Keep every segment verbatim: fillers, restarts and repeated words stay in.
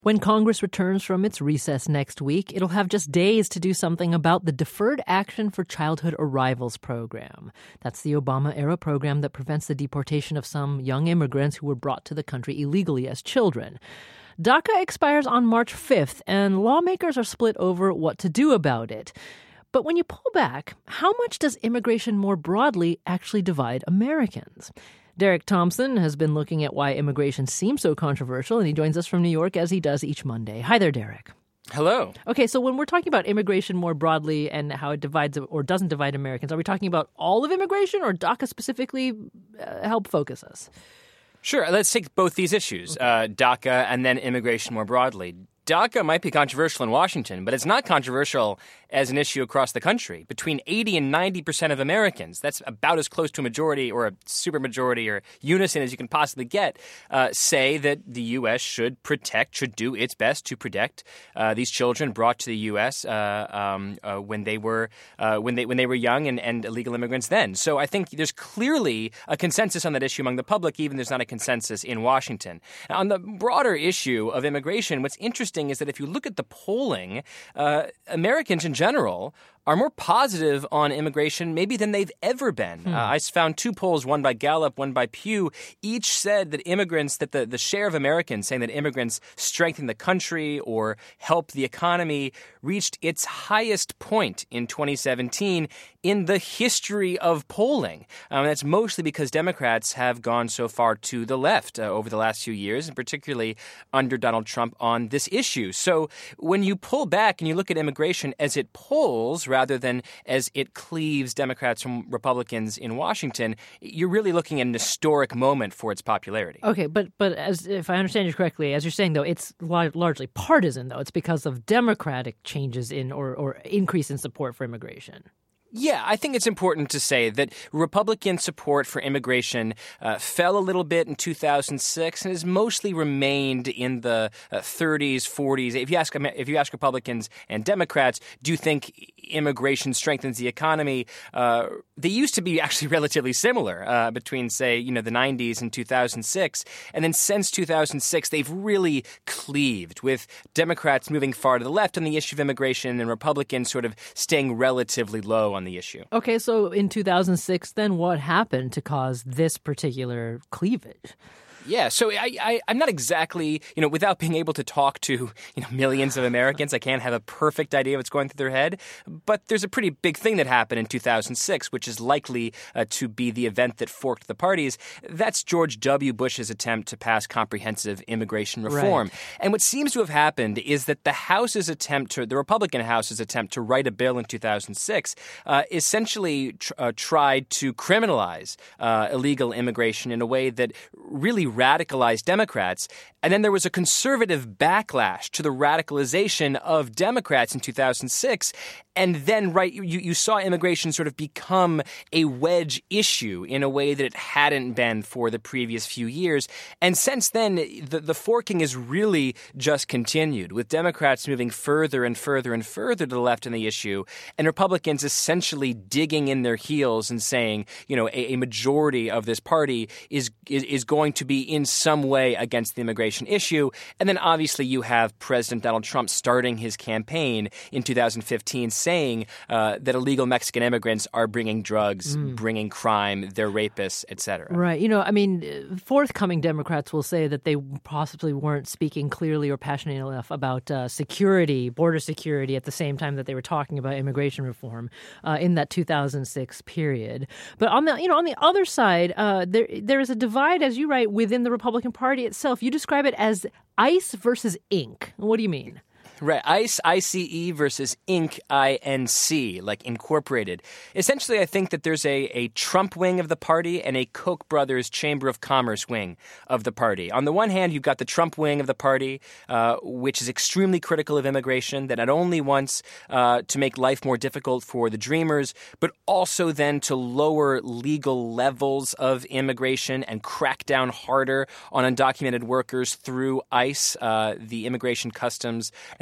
When Congress returns from its recess next week, it'll have just days to do something about the Deferred Action for Childhood Arrivals program. That's the Obama-era program that prevents the deportation of some young immigrants who were brought to the country illegally as children. DACA expires on March fifth, and lawmakers are split over what to do about it. But when you pull back, how much does immigration more broadly actually divide Americans? Derek Thompson has been looking at why immigration seems so controversial, and he joins us from New York as he does each Monday. Hi there, Derek. Hello. Okay, so when we're talking about immigration more broadly and how it divides or doesn't divide Americans, are we talking about all of immigration or DACA specifically? Uh, help focus us. Sure. Let's take both these issues, okay. uh, DACA and then immigration more broadly. DACA might be controversial in Washington, but it's not controversial as an issue across the country. Between eighty and ninety percent of Americans, that's about as close to a majority or a supermajority or unison as you can possibly get, uh, say that the U S should protect, should do its best to protect uh, these children brought to the U S uh, um, uh, when they were uh, when they when they were young and, and illegal immigrants then. So I think there's clearly a consensus on that issue among the public, even there's not a consensus in Washington. Now, on the broader issue of immigration, what's interesting is that if you look at the polling, uh, Americans in general are more positive on immigration maybe than they've ever been. Hmm. Uh, I found two polls, one by Gallup, one by Pew. Each said that immigrants, that the, the share of Americans saying that immigrants strengthen the country or help the economy reached its highest point in twenty seventeen in the history of polling. Um, that's mostly because Democrats have gone so far to the left uh, over the last few years, and particularly under Donald Trump on this issue. So when you pull back and you look at immigration as it polls rather than as it cleaves Democrats from Republicans in Washington, you're really looking at an historic moment for its popularity. Okay, but but as if I understand you correctly, as you're saying, though, it's largely partisan, though. It's because of Democratic changes in or, or increase in support for immigration. Yeah, I think it's important to say that Republican support for immigration uh, fell a little bit in two thousand six and has mostly remained in the uh, thirties, forties. If you ask if you ask Republicans and Democrats, do you think immigration strengthens the economy? Uh, they used to be actually relatively similar uh, between, say, you know, the nineties and two thousand six, and then since two thousand six, they've really cleaved, with Democrats moving far to the left on the issue of immigration and Republicans sort of staying relatively low on the issue. Okay, so in two thousand six, then what happened to cause this particular cleavage? Yeah, so I, I, I'm not exactly, you know, without being able to talk to, you know, millions of Americans, I can't have a perfect idea of what's going through their head. But there's a pretty big thing that happened in two thousand six, which is likely uh, to be the event that forked the parties. That's George W. Bush's attempt to pass comprehensive immigration reform. Right. And what seems to have happened is that the House's attempt to, the Republican House's attempt to write a bill in two thousand six uh, essentially tr- uh, tried to criminalize uh, illegal immigration in a way that really radicalized Democrats. And then there was a conservative backlash to the radicalization of Democrats in two thousand six. And then, right, you, you saw immigration sort of become a wedge issue in a way that it hadn't been for the previous few years. And since then, the, the forking has really just continued, with Democrats moving further and further and further to the left on the issue, and Republicans essentially digging in their heels and saying, you know, a, a majority of this party is, is is going to be in some way against the immigration issue. And then obviously you have President Donald Trump starting his campaign in two thousand fifteen saying uh, that illegal Mexican immigrants are bringing drugs, mm. bringing crime, they're rapists, et cetera. Right. You know, I mean, forthcoming Democrats will say that they possibly weren't speaking clearly or passionately enough about uh, security, border security, at the same time that they were talking about immigration reform uh, in that two thousand six period. But on the, you know, on the other side, uh, there there is a divide, as you write, within the Republican Party itself. You describe it as ICE versus Inc. What do you mean? Right. ICE, I C E versus Inc, I N C, like incorporated. Essentially, I think that there's a, a Trump wing of the party and a Koch brothers Chamber of Commerce wing of the party. On the one hand, you've got the Trump wing of the party, uh, which is extremely critical of immigration, that not only wants uh, to make life more difficult for the Dreamers, but also then to lower legal levels of immigration and crack down harder on undocumented workers through ICE, uh, the Immigration Customs and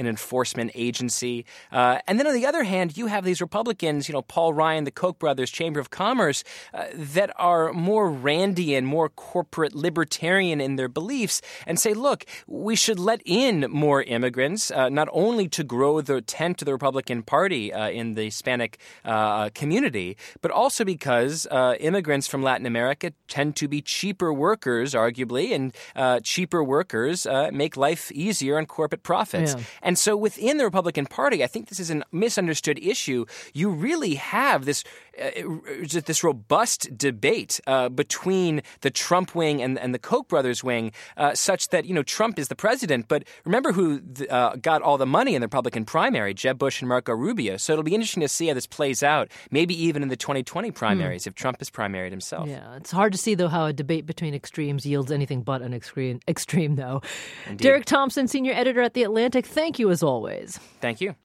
enforcement agency. Uh, and then on the other hand, you have these Republicans, you know, Paul Ryan, the Koch brothers, Chamber of Commerce, uh, that are more Randian, more corporate libertarian in their beliefs and say, look, we should let in more immigrants, uh, not only to grow the tent of the Republican Party uh, in the Hispanic uh, community, but also because uh, immigrants from Latin America tend to be cheaper workers, arguably, and uh, cheaper workers uh, make life easier on corporate profits. Yeah. And so within the Republican Party, I think this is a misunderstood issue. You really have this uh, this robust debate uh, between the Trump wing and, and the Koch brothers wing, uh, such that, you know, Trump is the president. But remember who th- uh, got all the money in the Republican primary, Jeb Bush and Marco Rubio. So it'll be interesting to see how this plays out, maybe even in the twenty twenty primaries hmm. if Trump is primaried himself. Yeah, it's hard to see, though, how a debate between extremes yields anything but an extreme, extreme though. Indeed. Derek Thompson, senior editor at The Atlantic, thank you as always. Thank you.